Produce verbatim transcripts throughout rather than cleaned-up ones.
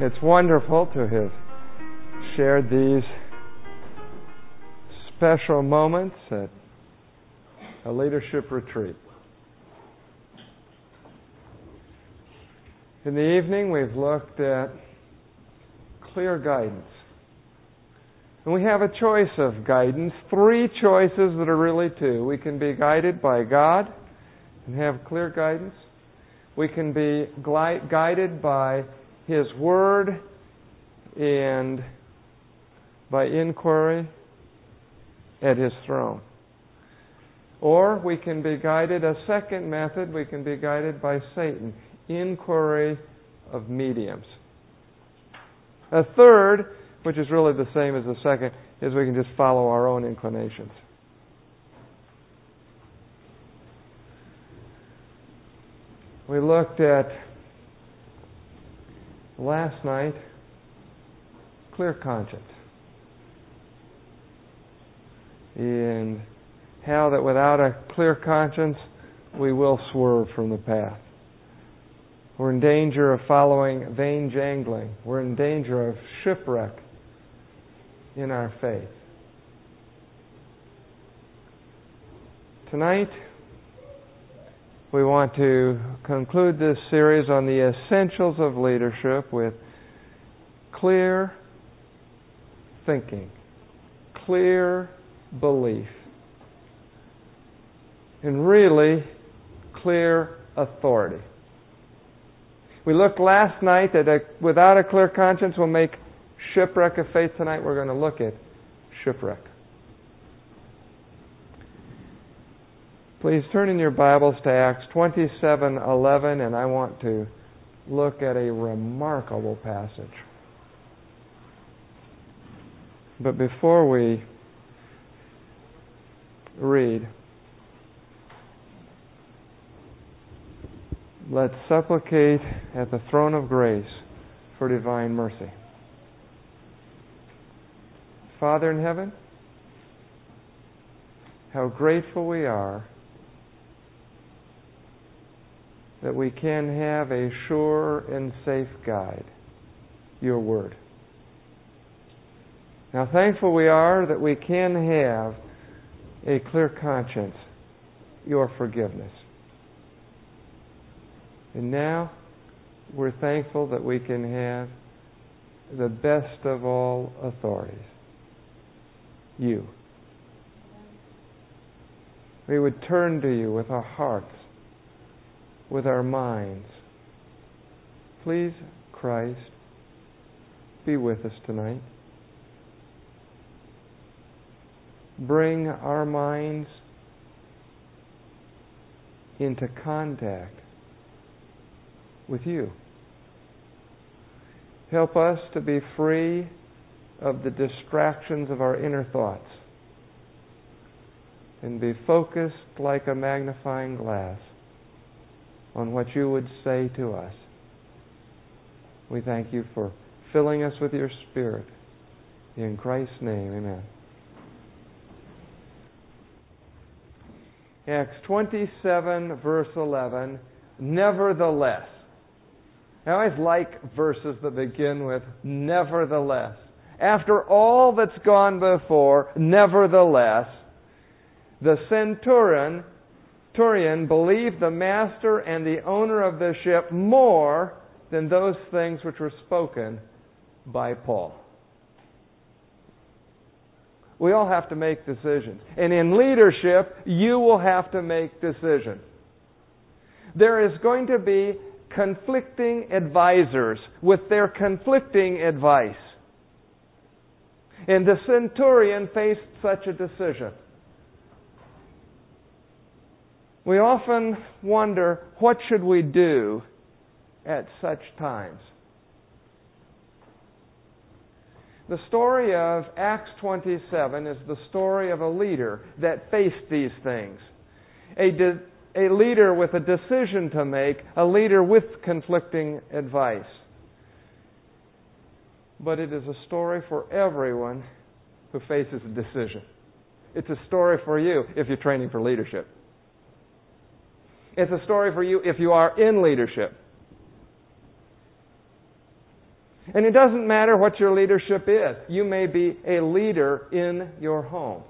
It's wonderful to have shared these special moments at a leadership retreat. In the evening, we've looked at clear guidance. And we have a choice of guidance, three choices that are really two. We can be guided by God and have clear guidance. We can be gli- guided by His Word and by inquiry at His throne. Or we can be guided, a second method, we can be guided by Satan, inquiry of mediums. A third, which is really the same as the second, is we can just follow our own inclinations. We looked at, last night, clear conscience. And how that without a clear conscience, we will swerve from the path. We're in danger of following vain jangling. We're in danger of shipwreck in our faith. Tonight, we want to conclude this series on the essentials of leadership with clear thinking, clear belief, and really clear authority. We looked last night at a, without a clear conscience will make shipwreck of faith. Tonight we're going to look at shipwreck. Please turn in your Bibles to Acts twenty-seven eleven, and I want to look at a remarkable passage. But before we read, let's supplicate at the throne of grace for divine mercy. Father in heaven, how grateful we are that we can have a sure and safe guide, your Word. Now thankful we are that we can have a clear conscience, your forgiveness. And now we're thankful that we can have the best of all authorities, you. We would turn to you with our hearts, with our minds. Please, Christ, be with us tonight. Bring our minds into contact with you. Help us to be free of the distractions of our inner thoughts and be focused like a magnifying glass on what you would say to us. We thank you for filling us with your Spirit. In Christ's name, amen. Acts twenty-seven, verse eleven, nevertheless. I always like verses that begin with nevertheless. After all that's gone before, nevertheless, the centurion, centurion believed the master and the owner of the ship more than those things which were spoken by Paul. We all have to make decisions. And in leadership, you will have to make decisions. There is going to be conflicting advisors with their conflicting advice. And the centurion faced such a decision. We often wonder, what should we do at such times? The story of Acts twenty-seven is the story of a leader that faced these things. A, de- a leader with a decision to make, a leader with conflicting advice. But it is a story for everyone who faces a decision. It's a story for you if you're training for leadership. It's a story for you if you are in leadership. And it doesn't matter what your leadership is. You may be a leader in your home.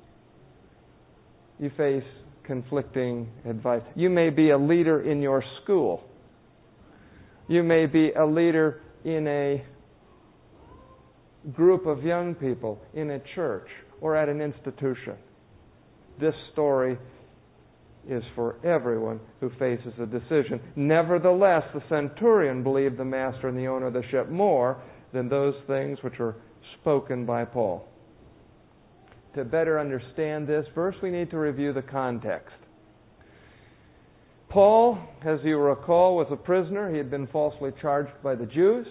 You face conflicting advice. You may be a leader in your school. You may be a leader in a group of young people, in a church, or at an institution. This story is for everyone who faces a decision. Nevertheless, the centurion believed the master and the owner of the ship more than those things which were spoken by Paul. To better understand this, first we need to review the context. Paul, as you recall, was a prisoner. He had been falsely charged by the Jews.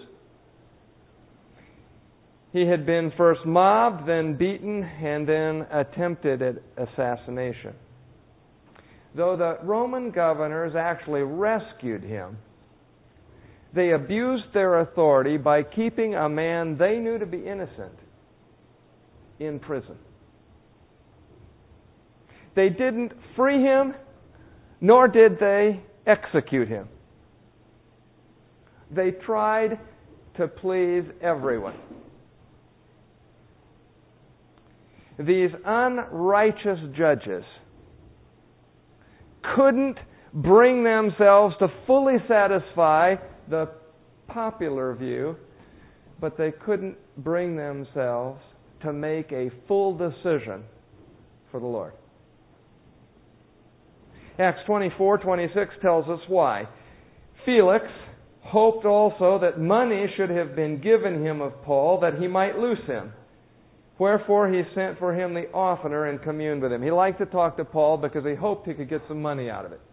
He had been first mobbed, then beaten, and then attempted at assassination. Though the Roman governors actually rescued him, they abused their authority by keeping a man they knew to be innocent in prison. They didn't free him, nor did they execute him. They tried to please everyone. These unrighteous judges couldn't bring themselves to fully satisfy the popular view, but they couldn't bring themselves to make a full decision for the Lord. Acts twenty-four twenty-six tells us why. Felix hoped also that money should have been given him of Paul, that he might loose him. Wherefore he sent for him the oftener and communed with him. He liked to talk to Paul because he hoped he could get some money out of it.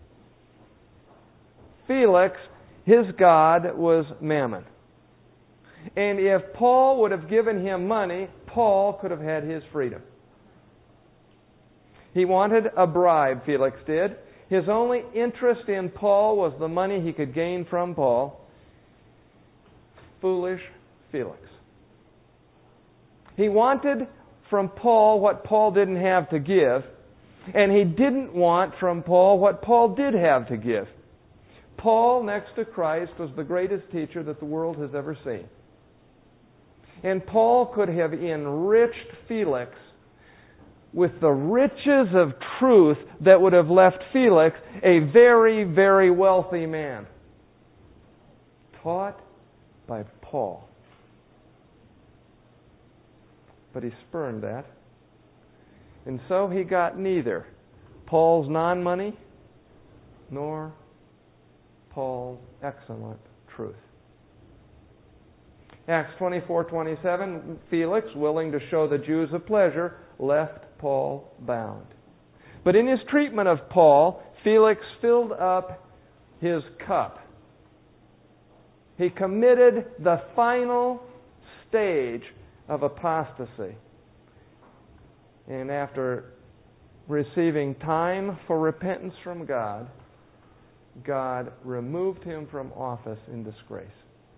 Felix, his god was Mammon. And if Paul would have given him money, Paul could have had his freedom. He wanted a bribe, Felix did. His only interest in Paul was the money he could gain from Paul. Foolish Felix. He wanted from Paul what Paul didn't have to give, and he didn't want from Paul what Paul did have to give. Paul, next to Christ, was the greatest teacher that the world has ever seen. And Paul could have enriched Felix with the riches of truth that would have left Felix a very, very wealthy man. Taught by Paul. But he spurned that. And so he got neither Paul's non-money nor Paul's excellent truth. Acts twenty-four twenty-seven, Felix, willing to show the Jews a pleasure, left Paul bound. But in his treatment of Paul, Felix filled up his cup. He committed the final stage of apostasy. And after receiving time for repentance from God, God removed him from office in disgrace.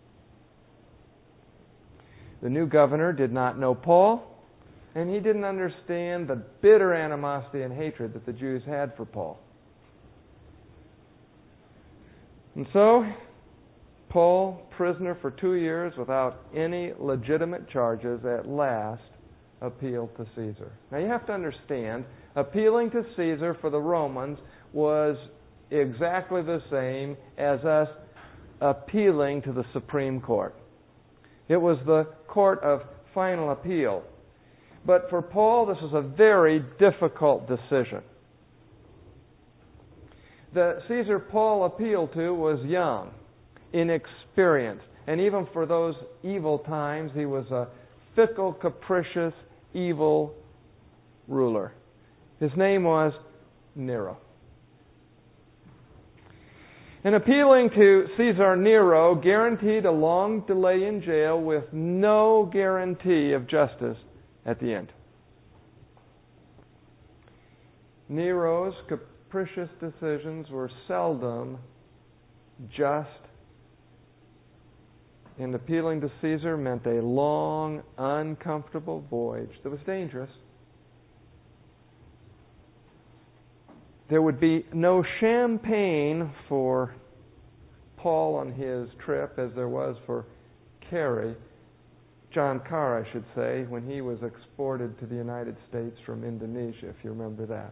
The new governor did not know Paul, and he didn't understand the bitter animosity and hatred that the Jews had for Paul. And so, Paul, prisoner for two years without any legitimate charges, at last appealed to Caesar. Now you have to understand, appealing to Caesar for the Romans was exactly the same as us appealing to the Supreme Court. It was the court of final appeal. But for Paul, this was a very difficult decision. The Caesar Paul appealed to was young, inexperienced, and even for those evil times, he was a fickle, capricious, evil ruler. His name was Nero. And appealing to Caesar Nero guaranteed a long delay in jail with no guarantee of justice at the end. Nero's capricious decisions were seldom just, and appealing to Caesar meant a long, uncomfortable voyage that was dangerous. There would be no champagne for Paul on his trip as there was for Kerry, John Carr, I should say, when he was exported to the United States from Indonesia, if you remember that.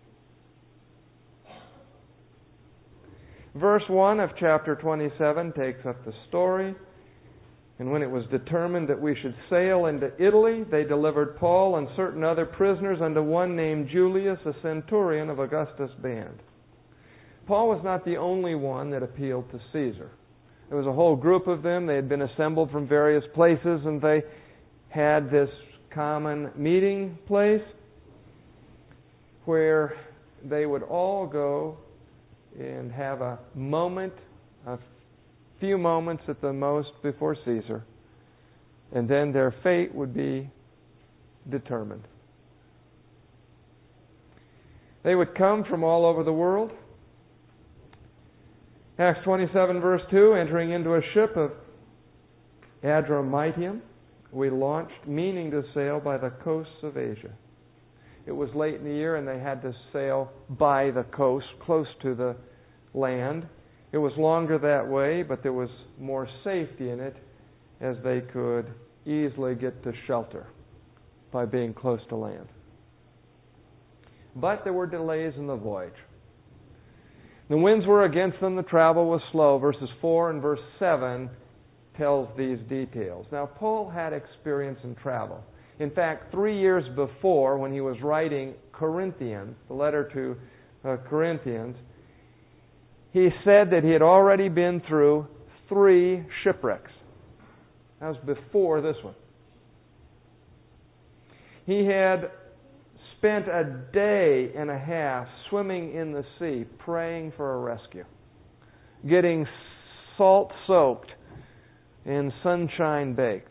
Verse one of chapter twenty-seven takes up the story. And when it was determined that we should sail into Italy, they delivered Paul and certain other prisoners unto one named Julius, a centurion of Augustus' band. Paul was not the only one that appealed to Caesar. There was a whole group of them. They had been assembled from various places, and they had this common meeting place where they would all go and have a moment, a few moments at the most before Caesar, and then their fate would be determined. They would come from all over the world. Acts twenty-seven verse two, entering into a ship of Adramyttium, we launched, meaning to sail by the coasts of Asia. It was late in the year and they had to sail by the coast, close to the land. It was longer that way, but there was more safety in it as they could easily get to shelter by being close to land. But there were delays in the voyage. The winds were against them, the travel was slow. Verses four and verse seven tells these details. Now, Paul had experience in travel. In fact, three years before, when he was writing Corinthians, the letter to uh, Corinthians, he said that he had already been through three shipwrecks. That was before this one. He had spent a day and a half swimming in the sea, praying for a rescue, getting salt-soaked and sunshine-baked.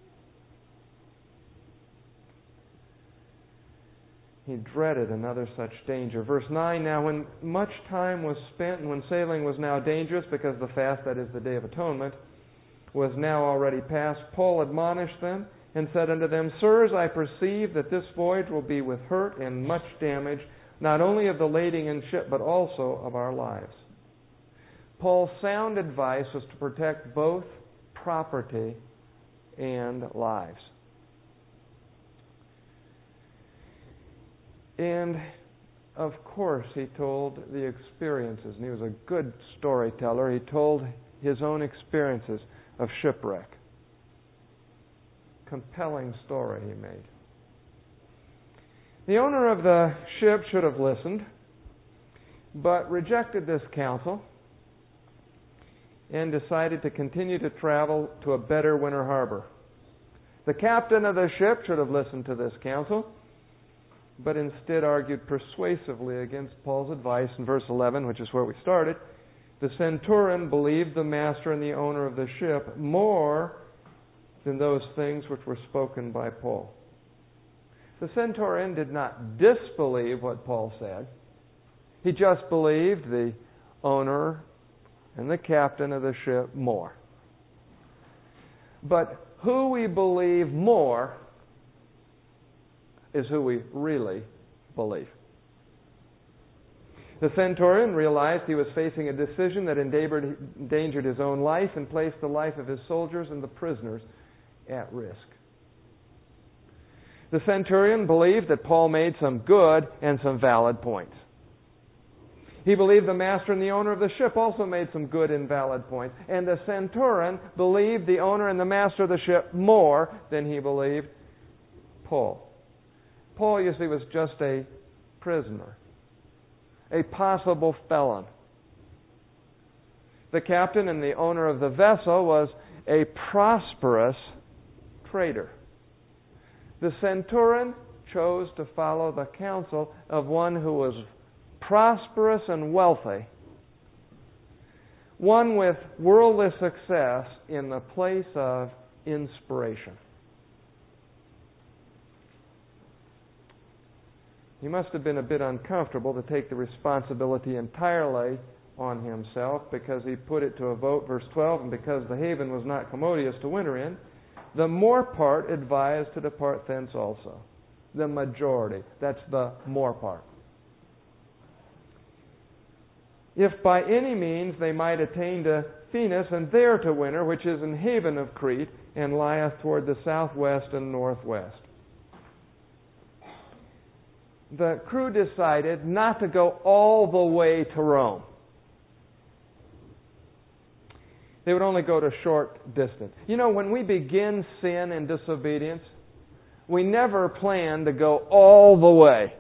He dreaded another such danger. Verse nine, now when much time was spent and when sailing was now dangerous because the fast, that is the Day of Atonement, was now already past, Paul admonished them and said unto them, Sirs, I perceive that this voyage will be with hurt and much damage, not only of the lading and ship, but also of our lives. Paul's sound advice was to protect both property and lives. And, of course, he told the experiences, and he was a good storyteller. He told his own experiences of shipwreck. Compelling story he made. The owner of the ship should have listened, but rejected this counsel and decided to continue to travel to a better winter harbor. The captain of the ship should have listened to this counsel, but instead argued persuasively against Paul's advice in verse eleven, which is where we started. The centurion believed the master and the owner of the ship more than those things which were spoken by Paul. The centurion did not disbelieve what Paul said. He just believed the owner and the captain of the ship more. But who we believe more is who we really believe. The centurion realized he was facing a decision that endangered his own life and placed the life of his soldiers and the prisoners at risk. The centurion believed that Paul made some good and some valid points. He believed the master and the owner of the ship also made some good and valid points. And the centurion believed the owner and the master of the ship more than he believed Paul. Paul, you see, was just a prisoner, a possible felon. The captain and the owner of the vessel was a prosperous trader. The centurion chose to follow the counsel of one who was prosperous and wealthy, one with worldly success in the place of inspiration. He must have been a bit uncomfortable to take the responsibility entirely on himself because he put it to a vote, verse twelve, and because the haven was not commodious to winter in, the more part advised to depart thence also. The majority. That's the more part. if by any means they might attain to Phoenix, and there to winter, which is an haven of Crete, and lieth toward the southwest and northwest. The crew decided not to go all the way to Rome. They would only go to short distance. You know, when we begin sin and disobedience, we never plan to go all the way.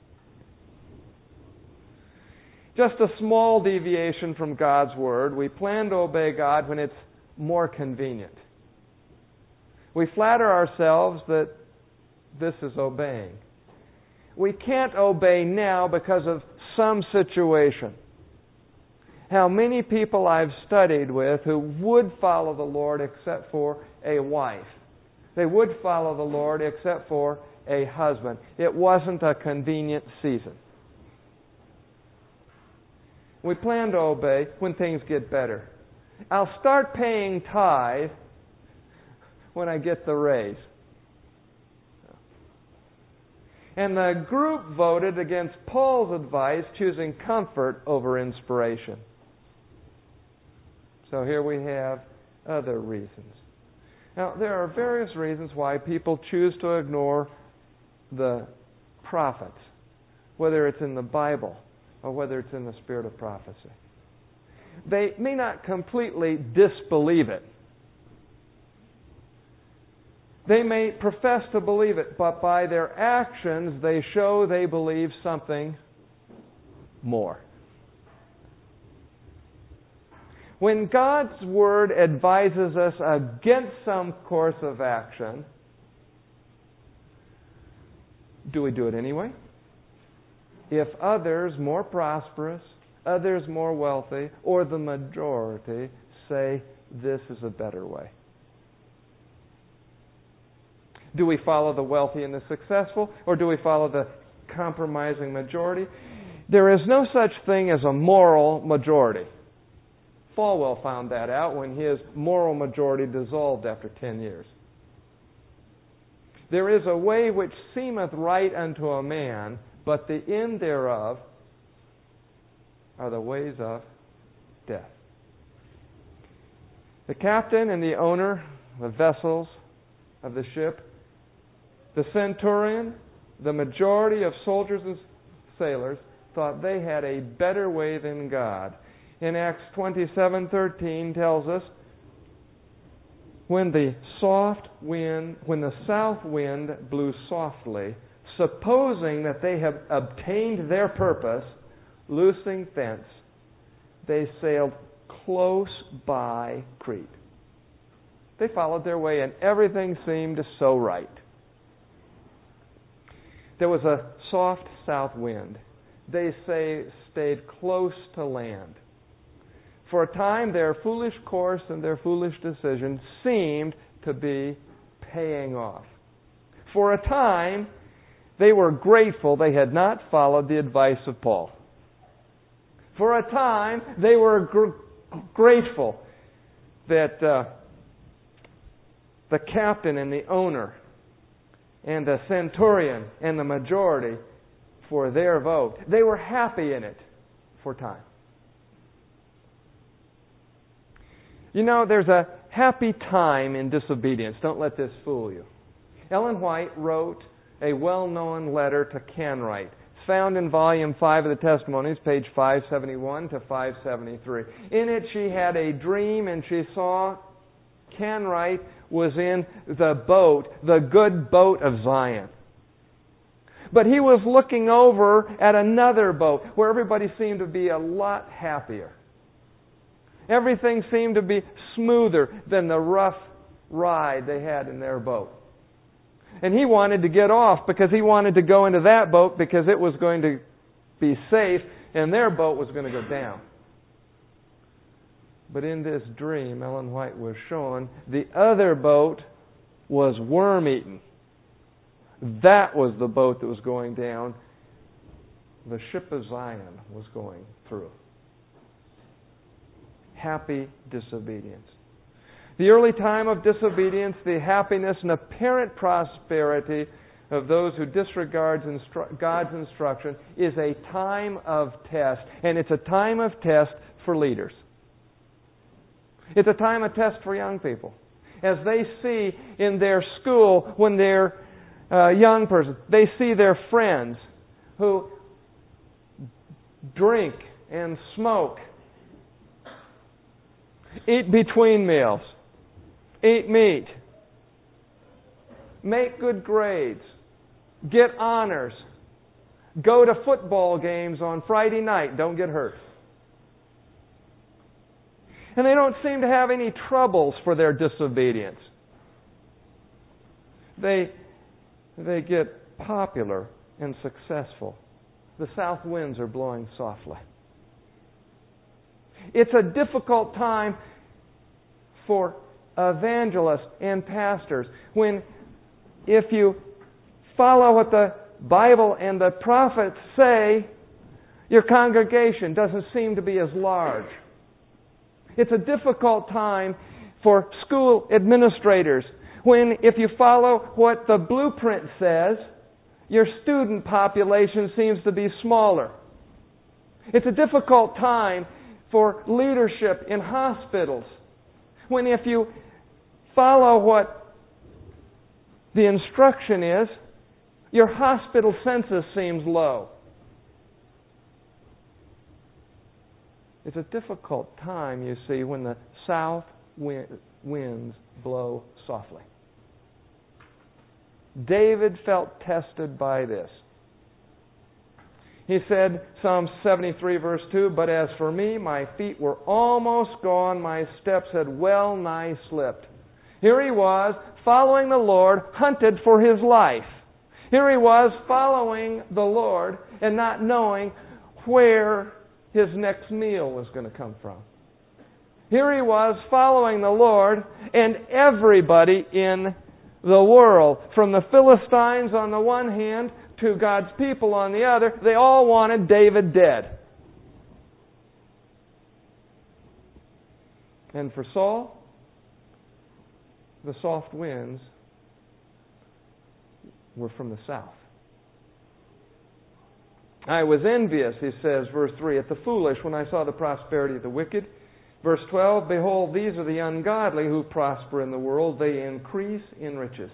Just a small deviation from God's Word. We plan to obey God when it's more convenient. We flatter ourselves that this is obeying. We can't obey now because of some situation. How many people I've studied with who would follow the Lord except for a wife. They would follow the Lord except for a husband. It wasn't a convenient season. We plan to obey when things get better. I'll start paying tithe when I get the raise. And the group voted against Paul's advice, choosing comfort over inspiration. So here we have other reasons. Now, there are various reasons why people choose to ignore the prophets, whether it's in the Bible or whether it's in the spirit of prophecy. They may not completely disbelieve it. They may profess to believe it, but by their actions they show they believe something more. When God's Word advises us against some course of action, do we do it anyway? If others more prosperous, others more wealthy, or the majority say this is a better way. Do we follow the wealthy and the successful, or do we follow the compromising majority? There is no such thing as a moral majority. Falwell found that out when his moral majority dissolved after ten years. There is a way which seemeth right unto a man, but the end thereof are the ways of death. The captain and the owner, the vessels of the ship, the centurion, the majority of soldiers and sailors thought they had a better way than God. In Acts twenty-seven thirteen tells us, when the soft wind, when the south wind blew softly, supposing that they had obtained their purpose, loosing thence, they sailed close by Crete. They followed their way, and everything seemed so right. There was a soft south wind. They say stayed close to land. For a time, their foolish course and their foolish decision seemed to be paying off. For a time, they were grateful they had not followed the advice of Paul. For a time, they were gr- grateful that uh, the captain and the owner and the centurion and the majority for their vote. They were happy in it for time. You know, there's a happy time in disobedience. Don't let this fool you. Ellen White wrote a well-known letter to Canright. It's found in Volume five of the Testimonies, page five seventy-one to five seventy-three. In it, she had a dream, and she saw Canright was in the boat, the good boat of Zion. But he was looking over at another boat where everybody seemed to be a lot happier. Everything seemed to be smoother than the rough ride they had in their boat. And he wanted to get off because he wanted to go into that boat because it was going to be safe and their boat was going to go down. But in this dream, Ellen White was shown the other boat was worm-eaten. That was the boat that was going down. The ship of Zion was going through. Happy disobedience. The early time of disobedience, the happiness and apparent prosperity of those who disregard instru- God's instruction is a time of test, and it's a time of test for leaders. It's a time of test for young people. As they see in their school, when they're a young person, they see their friends who drink and smoke, eat between meals, eat meat, make good grades, get honors, go to football games on Friday night, don't get hurt. And they don't seem to have any troubles for their disobedience. They, they get popular and successful. The south winds are blowing softly. It's a difficult time for evangelists and pastors when, if you follow what the Bible and the prophets say, your congregation doesn't seem to be as large. It's a difficult time for school administrators when, if you follow what the blueprint says, your student population seems to be smaller. It's a difficult time for leadership in hospitals when, if you follow what the instruction is, your hospital census seems low. It's a difficult time, you see, when the south winds blow softly. David felt tested by this. He said, Psalm seventy-three, verse two, "But as for me, my feet were almost gone, my steps had well nigh slipped." Here he was, following the Lord, hunted for his life. Here he was, following the Lord and not knowing where his next meal was going to come from. Here he was, following the Lord, and everybody in the world, from the Philistines on the one hand to God's people on the other, they all wanted David dead. And for Saul, the soft winds were from the south. "I was envious," he says, verse three, "at the foolish when I saw the prosperity of the wicked." Verse twelve, "Behold, these are the ungodly who prosper in the world. They increase in riches."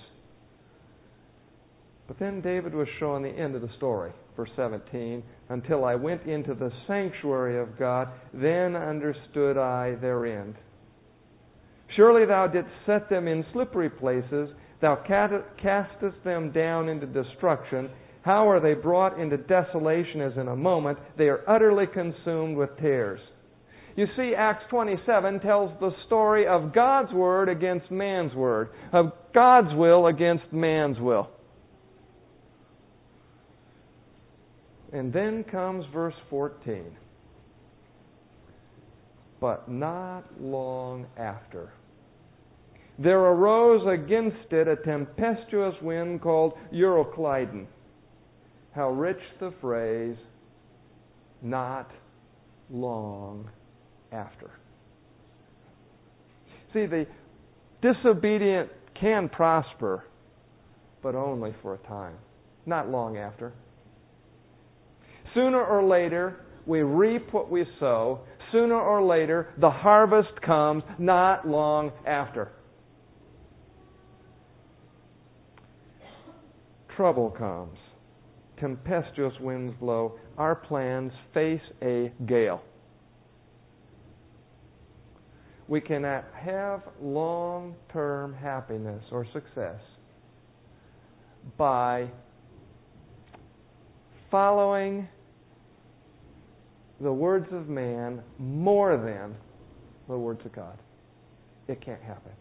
But then David was shown the end of the story. Verse seventeen, "Until I went into the sanctuary of God, then understood I their end. Surely thou didst set them in slippery places. Thou castest them down into destruction. How are they brought into desolation as in a moment? They are utterly consumed with tears." You see, Acts twenty-seven tells the story of God's word against man's word, of God's will against man's will. And then comes verse fourteen. "But not long after, there arose against it a tempestuous wind called Euroclydon." How rich the phrase, "not long after." See, the disobedient can prosper, but only for a time, not long after. Sooner or later, we reap what we sow. Sooner or later, the harvest comes, not long after. Trouble comes. Tempestuous winds blow. Our plans face a gale. We cannot have long-term happiness or success by following the words of man more than the words of God. It can't happen.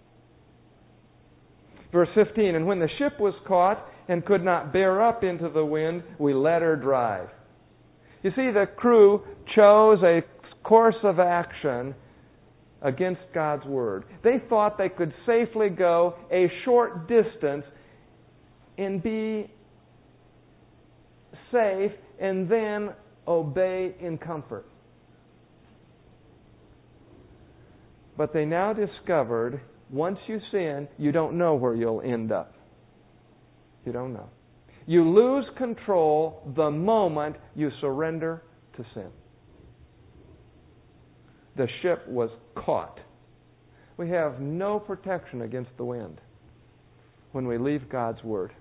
Verse fifteen, "And when the ship was caught and could not bear up into the wind, we let her drive." You see, the crew chose a course of action against God's word. They thought they could safely go a short distance and be safe and then obey in comfort. But they now discovered, once you sin, you don't know where you'll end up. You don't know. You lose control the moment you surrender to sin. The ship was caught. We have no protection against the wind when we leave God's Word.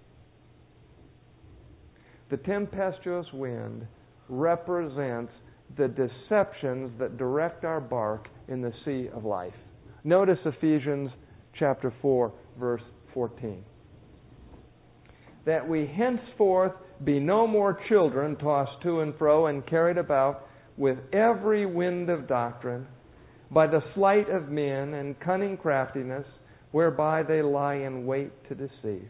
The tempestuous wind represents the deceptions that direct our bark in the sea of life. Notice Ephesians chapter four, verse fourteen. That we henceforth be no more children tossed to and fro and carried about with every wind of doctrine, by the sleight of men and cunning craftiness, whereby they lie in wait to deceive.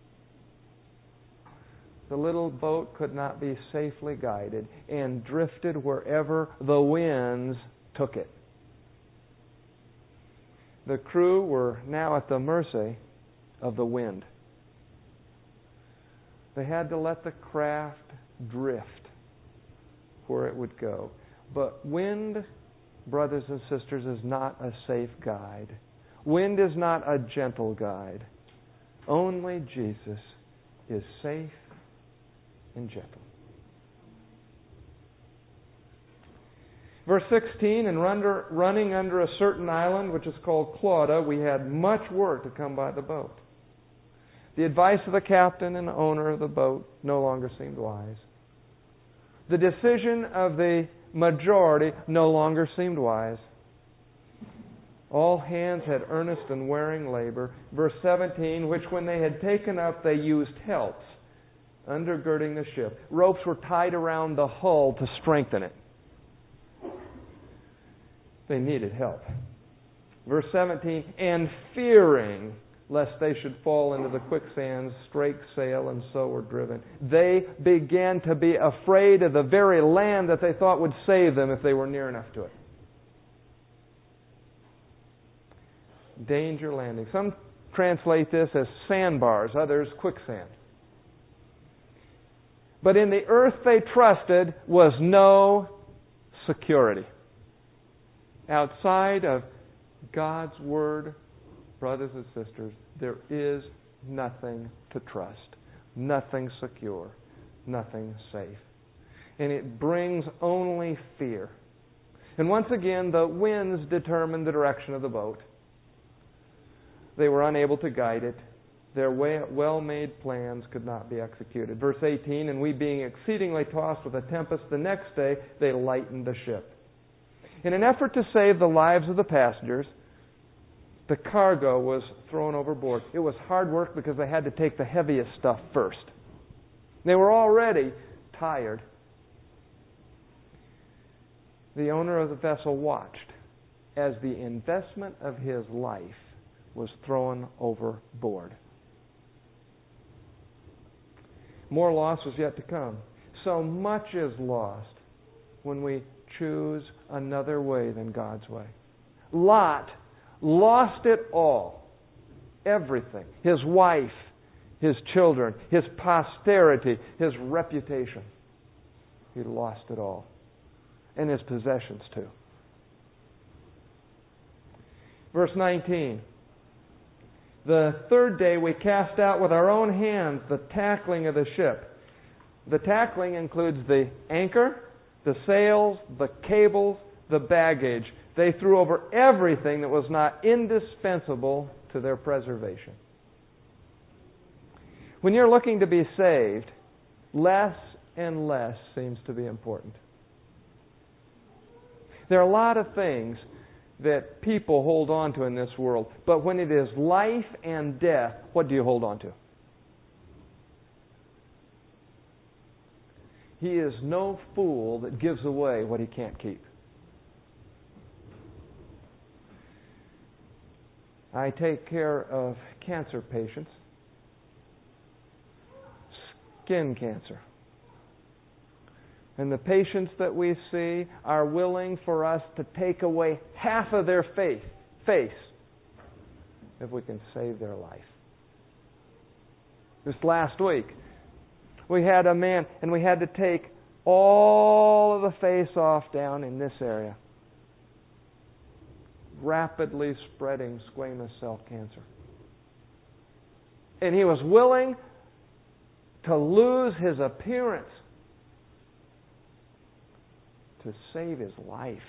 The little boat could not be safely guided and drifted wherever the winds took it. The crew were now at the mercy of the wind. They had to let the craft drift where it would go. But wind, brothers and sisters, is not a safe guide. Wind is not a gentle guide. Only Jesus is safe and gentle. Verse sixteen, and under, running under a certain island, which is called Clauda, we had much work to come by the boat. The advice of the captain and owner of the boat no longer seemed wise. The decision of the majority no longer seemed wise. All hands had earnest and wearing labor. Verse seventeen, which when they had taken up, they used helps, undergirding the ship. Ropes were tied around the hull to strengthen it. They needed help. Verse seventeen, and fearing lest they should fall into the quicksands, strake sail, and so were driven. They began to be afraid of the very land that they thought would save them if they were near enough to it. Danger landing. Some translate this as sandbars, others quicksand. But in the earth they trusted was no security. Outside of God's Word, brothers and sisters, there is nothing to trust, nothing secure, nothing safe. And it brings only fear. And once again, the winds determined the direction of the boat. They were unable to guide it. Their well-made plans could not be executed. Verse eighteen, and we being exceedingly tossed with a tempest, the next day they lightened the ship. In an effort to save the lives of the passengers, the cargo was thrown overboard. It was hard work because they had to take the heaviest stuff first. They were already tired. The owner of the vessel watched as the investment of his life was thrown overboard. More loss was yet to come. So much is lost when we choose another way than God's way. Lot lost it all. Everything. His wife, his children, his posterity, his reputation. He lost it all. And his possessions too. Verse nineteen. The third day we cast out with our own hands the tackling of the ship. The tackling includes the anchor, the sails, the cables, the baggage. They threw over everything that was not indispensable to their preservation. When you're looking to be saved, less and less seems to be important. There are a lot of things that people hold on to in this world, but when it is life and death, what do you hold on to? He is no fool that gives away what he can't keep. I take care of cancer patients. Skin cancer. And the patients that we see are willing for us to take away half of their faith, face if we can save their life. This last week, we had a man, and we had to take all of the face off down in this area. Rapidly spreading squamous cell cancer. And he was willing to lose his appearance to save his life.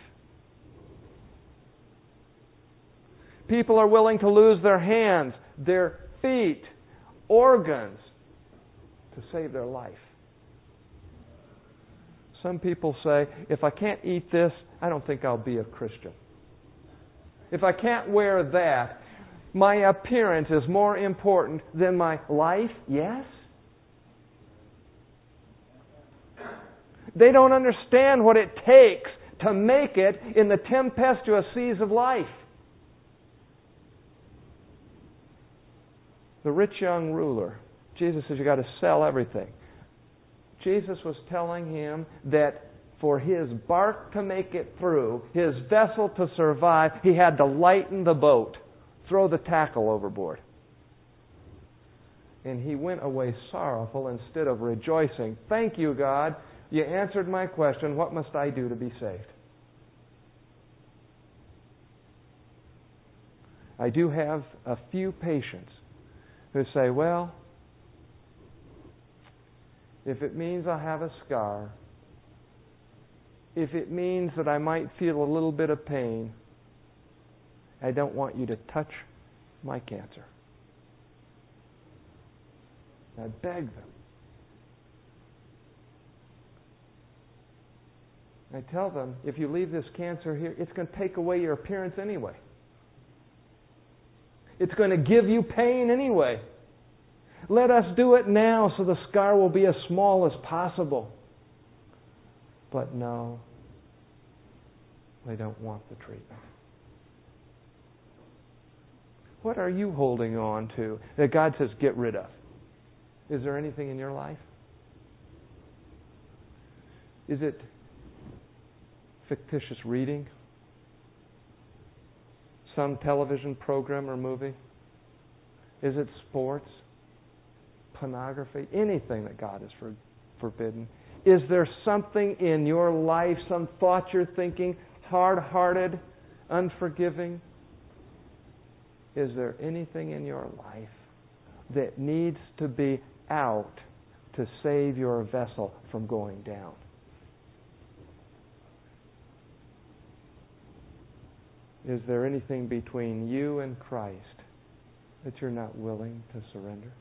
People are willing to lose their hands, their feet, organs to save their life. Some people say, if I can't eat this, I don't think I'll be a Christian. If I can't wear that, my appearance is more important than my life. Yes? They don't understand what it takes to make it in the tempestuous seas of life. The rich young ruler, Jesus says, you've got to sell everything. Jesus was telling him that for his bark to make it through, his vessel to survive, he had to lighten the boat, throw the tackle overboard. And he went away sorrowful instead of rejoicing. Thank you, God. You answered my question. What must I do to be saved? I do have a few patients who say, well, if it means I have a scar, if it means that I might feel a little bit of pain, I don't want you to touch my cancer. I beg them. I tell them, if you leave this cancer here, it's going to take away your appearance anyway. It's going to give you pain anyway. Let us do it now so the scar will be as small as possible. But no, they don't want the treatment. What are you holding on to that God says get rid of? Is there anything in your life? Is it fictitious reading? Some television program or movie? Is it sports? Pornography? Anything that God has for, forbidden? Is there something in your life, some thought you're thinking, hard-hearted, unforgiving? Is there anything in your life that needs to be out to save your vessel from going down? Is there anything between you and Christ that you're not willing to surrender?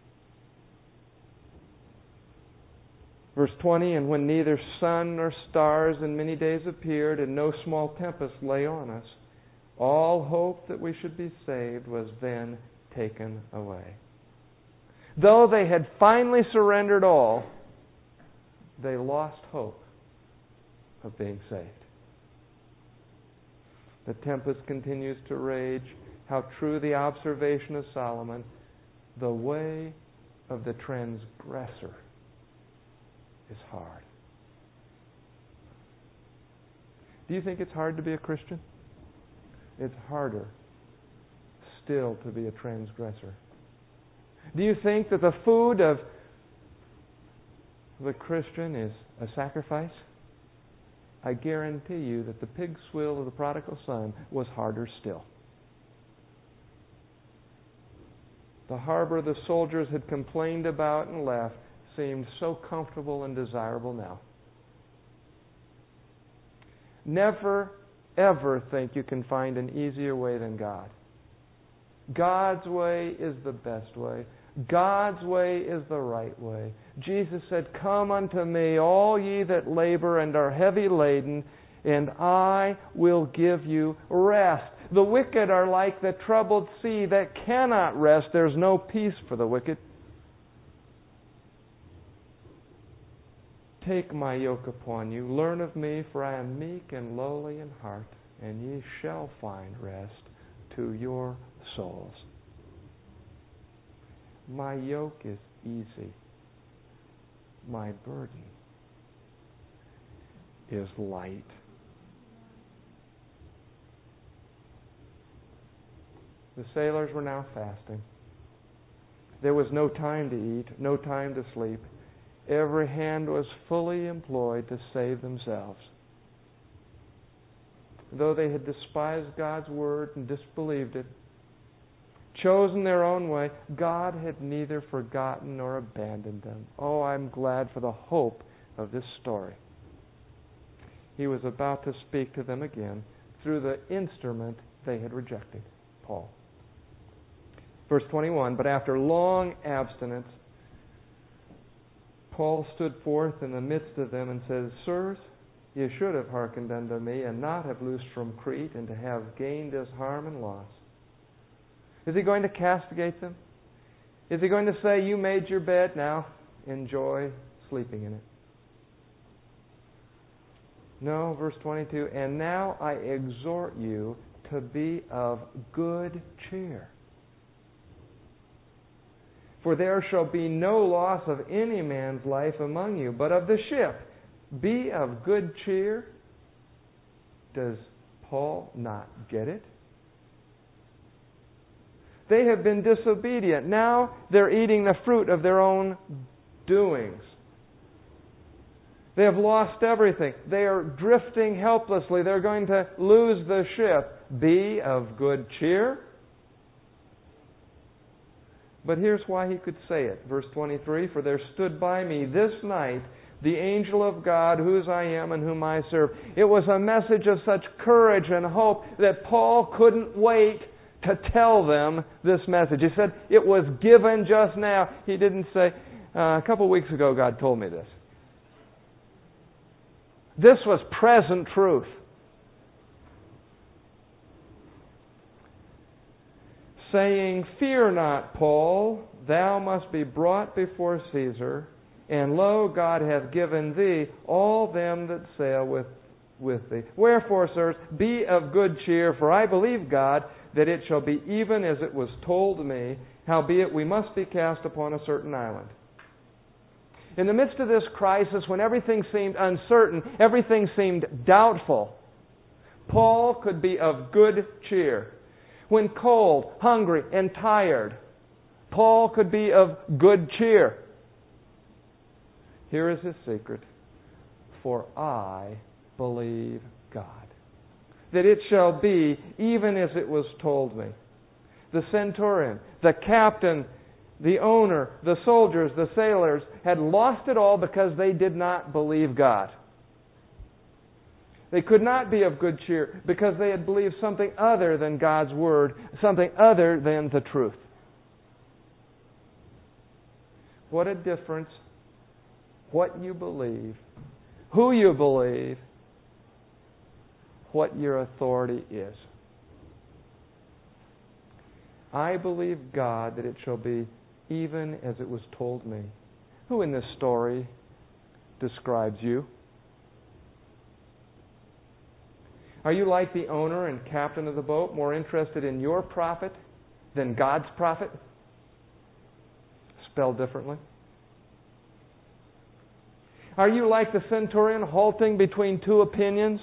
Verse twenty, and when neither sun nor stars in many days appeared, and no small tempest lay on us, all hope that we should be saved was then taken away. Though they had finally surrendered all, they lost hope of being saved. The tempest continues to rage. How true the observation of Solomon. The way of the transgressor is hard. Do you think it's hard to be a Christian? It's harder still to be a transgressor. Do you think that the food of the Christian is a sacrifice? I guarantee you that the pig swill of the prodigal son was harder still. The harbor the soldiers had complained about and left seemed so comfortable and desirable now. Never, ever think you can find an easier way than God. God's way is the best way. God's way is the right way. Jesus said, come unto me, all ye that labor and are heavy laden, and I will give you rest. The wicked are like the troubled sea that cannot rest. There's no peace for the wicked. Take my yoke upon you. Learn of me, for I am meek and lowly in heart, and ye shall find rest to your souls. My yoke is easy. My burden is light. The sailors were now fasting. There was no time to eat, no time to sleep. Every hand was fully employed to save themselves. Though they had despised God's word and disbelieved it, chosen their own way, God had neither forgotten nor abandoned them. Oh, I'm glad for the hope of this story. He was about to speak to them again through the instrument they had rejected, Paul. Verse twenty-one, but after long abstinence, Paul stood forth in the midst of them and said, Sirs, you should have hearkened unto me, and not have loosed from Crete, and to have gained us harm and loss. Is he going to castigate them? Is he going to say, you made your bed, now enjoy sleeping in it? No, verse twenty-two, and now I exhort you to be of good cheer. For there shall be no loss of any man's life among you, but of the ship. Be of good cheer. Does Paul not get it? They have been disobedient. Now they're eating the fruit of their own doings. They have lost everything. They are drifting helplessly. They're going to lose the ship. Be of good cheer. But here's why he could say it. Verse twenty-three, for there stood by me this night the angel of God, whose I am and whom I serve. It was a message of such courage and hope that Paul couldn't wait to tell them this message. He said, it was given just now. He didn't say, uh, a couple of weeks ago God told me this. This was present truth. Saying, fear not, Paul, thou must be brought before Caesar, and lo, God hath given thee all them that sail with, with thee. Wherefore, sirs, be of good cheer, for I believe God, that it shall be even as it was told me, howbeit we must be cast upon a certain island. In the midst of this crisis, when everything seemed uncertain, everything seemed doubtful, Paul could be of good cheer. When cold, hungry, and tired, Paul could be of good cheer. Here is his secret. For I believe God, that it shall be even as it was told me. The centurion, the captain, the owner, the soldiers, the sailors had lost it all because they did not believe God. They could not be of good cheer because they had believed something other than God's Word, something other than the truth. What a difference what you believe, who you believe, what your authority is. I believe God that it shall be even as it was told me. Who in this story describes you? Are you like the owner and captain of the boat, more interested in your profit than God's profit? Spelled differently. Are you like the centurion, halting between two opinions?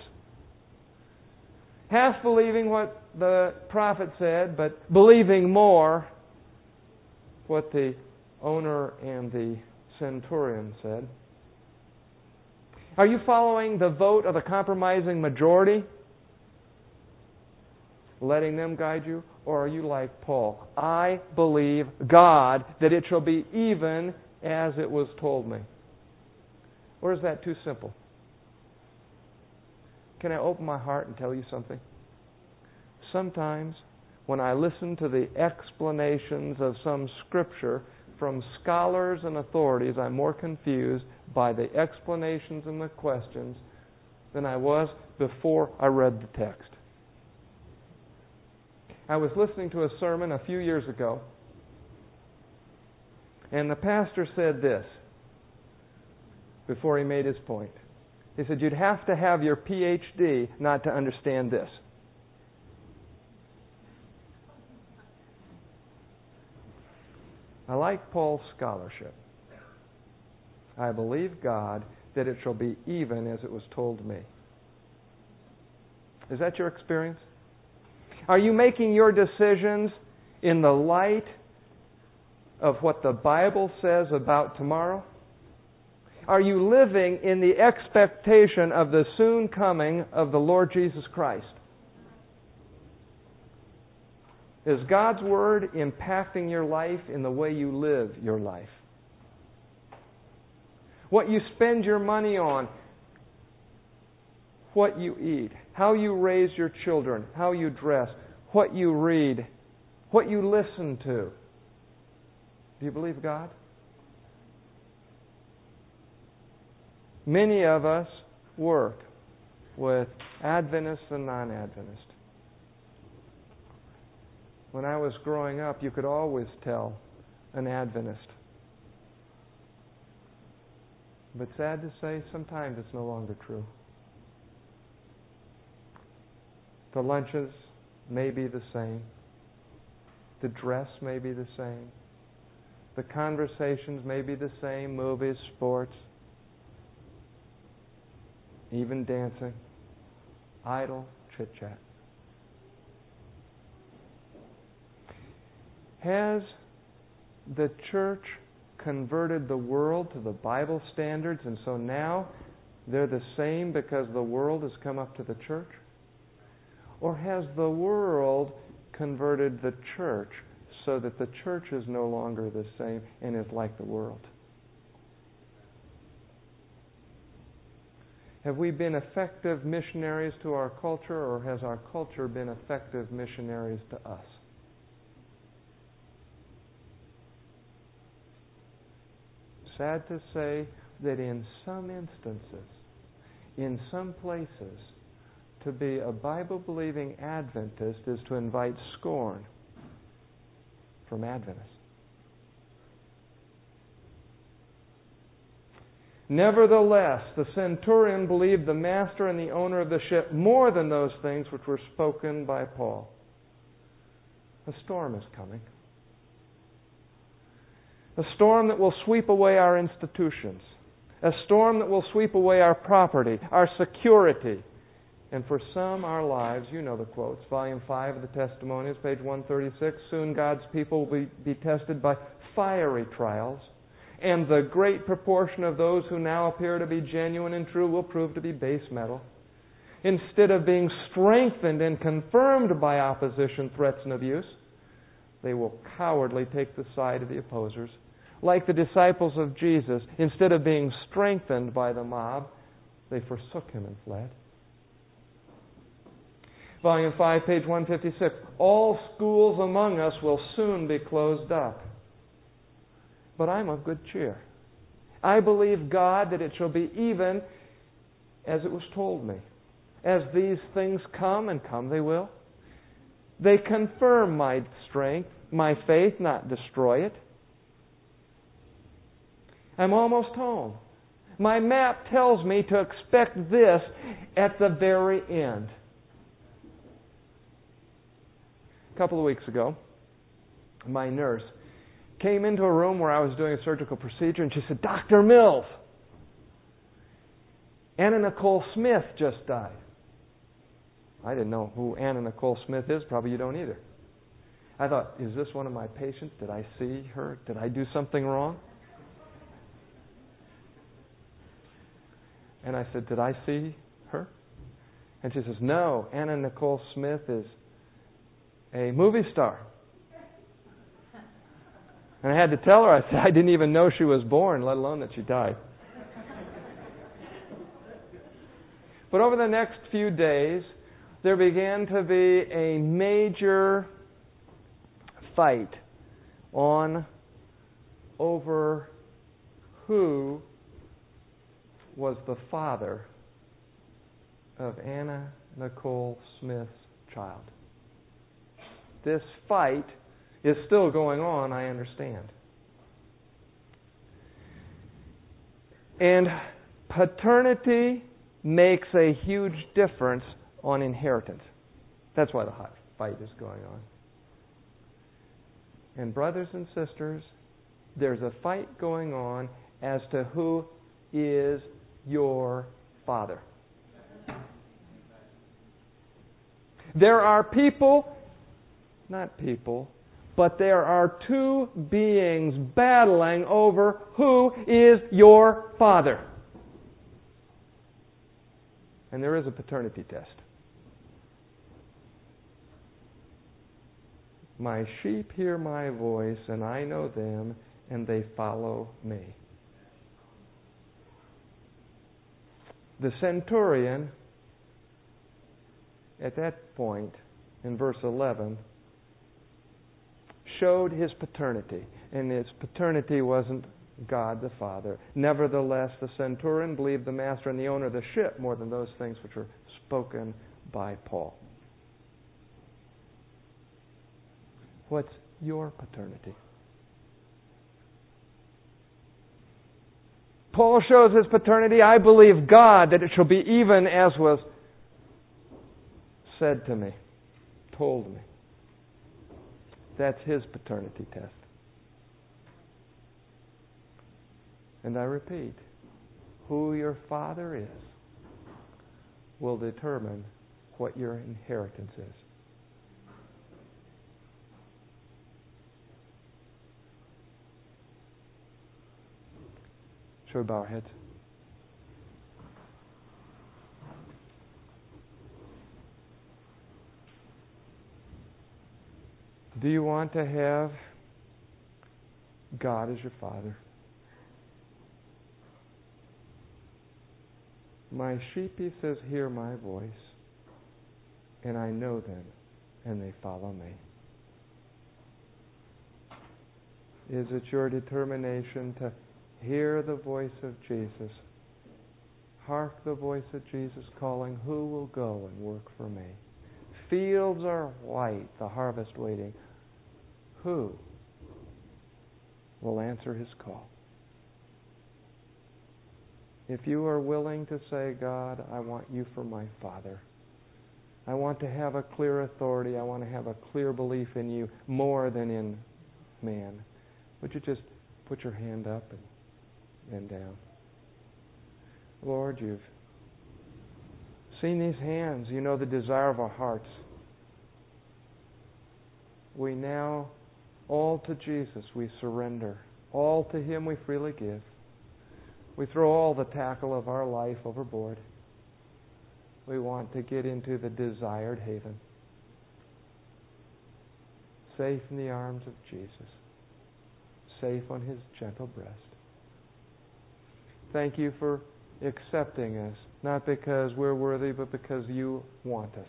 Half believing what the prophet said, but believing more what the owner and the centurion said? Are you following the vote of the compromising majority, letting them guide you? Or are you like Paul? I believe God that it shall be even as it was told me. Or is that too simple? Can I open my heart and tell you something? Sometimes when I listen to the explanations of some scripture from scholars and authorities, I'm more confused by the explanations and the questions than I was before I read the text. I was listening to a sermon a few years ago, and the pastor said this before he made his point. He said, you'd have to have your P H D not to understand this. I like Paul's scholarship. I believe God that it shall be even as it was told me. Is that your experience? Are you making your decisions in the light of what the Bible says about tomorrow? Are you living in the expectation of the soon coming of the Lord Jesus Christ? Is God's Word impacting your life in the way you live your life? What you spend your money on, what you eat, how you raise your children, how you dress, what you read, what you listen to. Do you believe God? Many of us work with Adventists and non-Adventists. When I was growing up, you could always tell an Adventist. But sad to say, sometimes it's no longer true. The lunches may be the same. The dress may be the same. The conversations may be the same. Movies, sports, even dancing. Idle chit-chat. Has the church converted the world to the Bible standards, and so now they're the same because the world has come up to the church? Or has the world converted the church so that the church is no longer the same and is like the world? Have we been effective missionaries to our culture, or has our culture been effective missionaries to us? Sad to say that in some instances, in some places, to be a Bible-believing Adventist is to invite scorn from Adventists. Nevertheless, the centurion believed the master and the owner of the ship more than those things which were spoken by Paul. A storm is coming. A storm that will sweep away our institutions. A storm that will sweep away our property, our security. And for some, our lives. You know the quotes. Volume five of the Testimonies, page one thirty-six. Soon God's people will be, be tested by fiery trials. And the great proportion of those who now appear to be genuine and true will prove to be base metal. Instead of being strengthened and confirmed by opposition, threats, and abuse, they will cowardly take the side of the opposers. Like the disciples of Jesus, instead of being strengthened by the mob, they forsook Him and fled. Volume five, page one fifty-six. All schools among us will soon be closed up. But I'm of good cheer. I believe God that it shall be even as it was told me. As these things come, and come they will, they confirm my strength, my faith, not destroy it. I'm almost home. My map tells me to expect this at the very end. A couple of weeks ago, my nurse came into a room where I was doing a surgical procedure, and she said, "Doctor Mills, Anna Nicole Smith just died." I didn't know who Anna Nicole Smith is. Probably you don't either. I thought, is this one of my patients? Did I see her? Did I do something wrong? And I said, did I see her? And she says, no, Anna Nicole Smith is a movie star. And I had to tell her, I said, I didn't even know she was born, let alone that she died. But over the next few days, there began to be a major fight on over who was the father of Anna Nicole Smith's child. This fight is still going on, I understand. And paternity makes a huge difference on inheritance. That's why the fight is going on. And brothers and sisters, there's a fight going on as to who is your father. There are people, not people, but there are two beings battling over who is your father. And there is a paternity test. My sheep hear my voice, and I know them, and they follow me. The centurion, at that point, in verse eleven, showed his paternity. And his paternity wasn't God the Father. Nevertheless, the centurion believed the master and the owner of the ship more than those things which were spoken by Paul. What's your paternity? Paul shows his paternity. I believe God that it shall be even as was said to me, told me. That's his paternity test. And I repeat, who your father is will determine what your inheritance is. Shall we bow our heads? Do you want to have God as your Father? My sheep, he says, hear my voice, and I know them, and they follow me. Is it your determination to hear the voice of Jesus? Hark the voice of Jesus calling, who will go and work for me? Fields are white, the harvest waiting. Who will answer his call? If you are willing to say, God, I want you for my Father. I want to have a clear authority. I want to have a clear belief in you more than in man. Would you just put your hand up and then down? Lord, you've seen these hands. You know the desire of our hearts. We now, all to Jesus, we surrender. All to Him we freely give. We throw all the tackle of our life overboard. We want to get into the desired haven. Safe in the arms of Jesus. Safe on His gentle breast. Thank you for accepting us, not because we're worthy, but because you want us.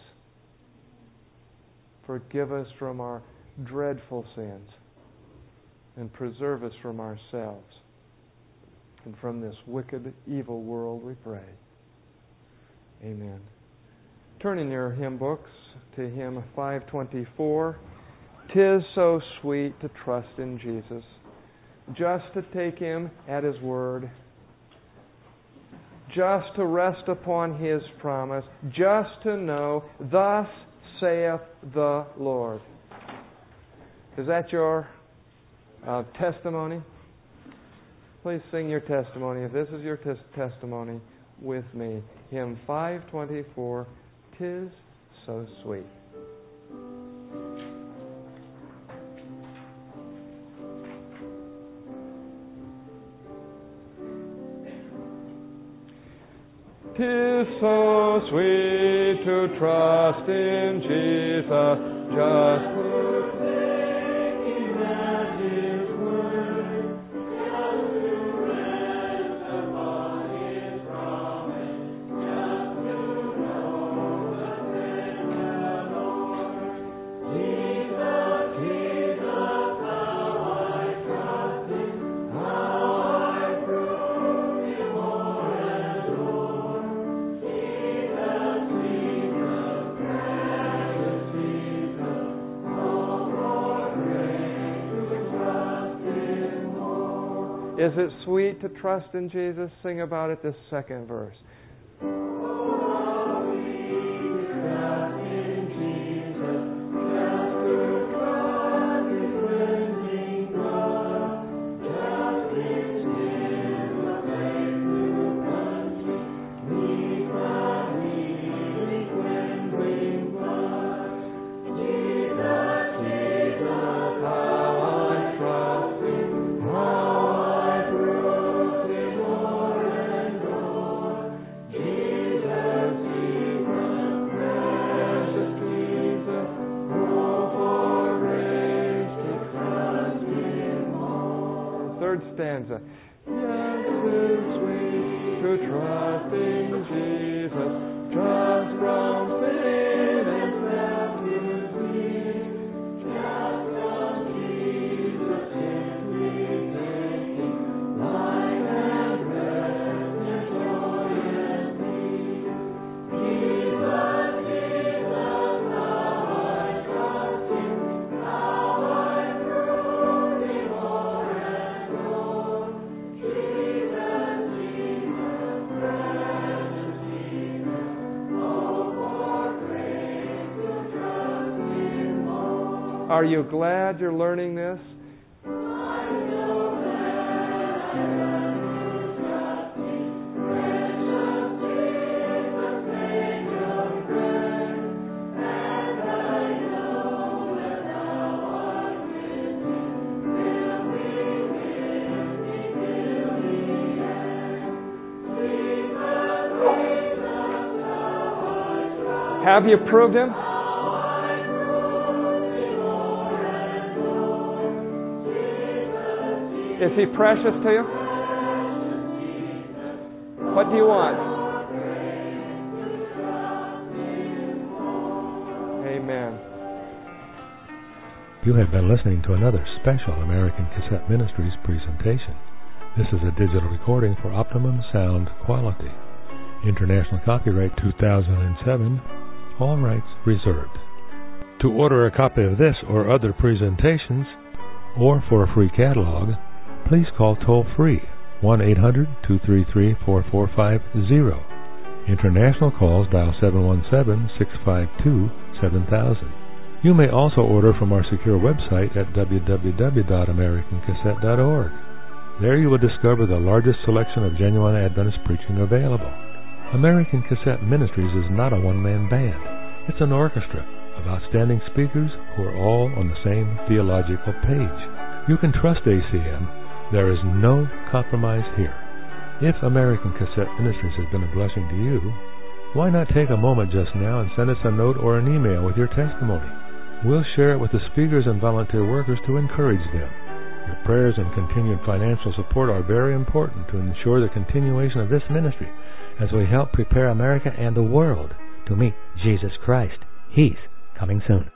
Forgive us from our dreadful sins and preserve us from ourselves and from this wicked, evil world, we pray. Amen. Turn in your hymn books to hymn five twenty-four. 'Tis so sweet to trust in Jesus, just to take Him at His word, just to rest upon His promise, just to know, thus saith the Lord. Is that your uh, testimony? Please sing your testimony. If this is your tes- testimony, with me. Hymn five twenty-four, 'Tis so sweet. Tis so sweet to trust in Jesus, just to take Him at His word, just to rest upon His promise, just to know the friend of the Lord. Jesus, Jesus, how I trust Him, how I prove Him more and more. Is it sweet to trust in Jesus? Sing about it this second verse. Jesus. stanza. Yes, it's sweet to trust in Jesus, trust from sin and self to thee. Just on Jesus simply taking life and rest and joy and peace. Jesus, Jesus, how I trust Him, how I prove Him more and more. Jesus, Jesus, precious Jesus, oh, for grace to trust Him more. Are you glad you're learning this? I'm so glad I learned to trust Him, precious Jesus, Savior, friend. And I know that Thou art with me, will be with me till the end. Jesus, Jesus, how I trust. Have you proved Him? How I prove Him more and more. Jesus, Is He precious to you? What do you want? Amen. You have been listening to another special American Cassette Ministries presentation. This is a digital recording for optimum sound quality. International copyright two thousand seven. All rights reserved. To order a copy of this or other presentations, or for a free catalog, please call toll-free one eight hundred two three three four four five zero. International calls dial seven one seven six five two seven thousand. You may also order from our secure website at w w w dot american cassette dot org. There you will discover the largest selection of genuine Adventist preaching available. American Cassette Ministries is not a one-man band. It's an orchestra of outstanding speakers who are all on the same theological page. You can trust A C M. There is no compromise here. If American Cassette Ministries has been a blessing to you, why not take a moment just now and send us a note or an email with your testimony? We'll share it with the speakers and volunteer workers to encourage them. Your prayers and continued financial support are very important to ensure the continuation of this ministry as we help prepare America and the world to meet Jesus Christ. He's coming soon.